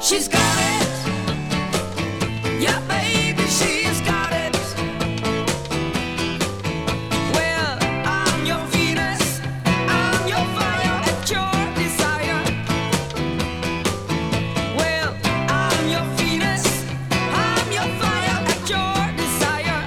She's got it. Yeah, baby, she's got it. Well, I'm your Venus, I'm your fire at your desire. Well, I'm your Venus, I'm your fire at your desire.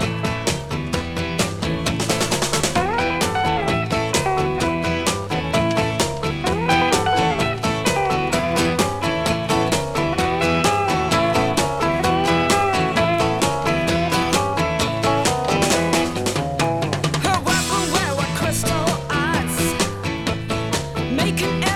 Her weapon wear with crystal eyes, making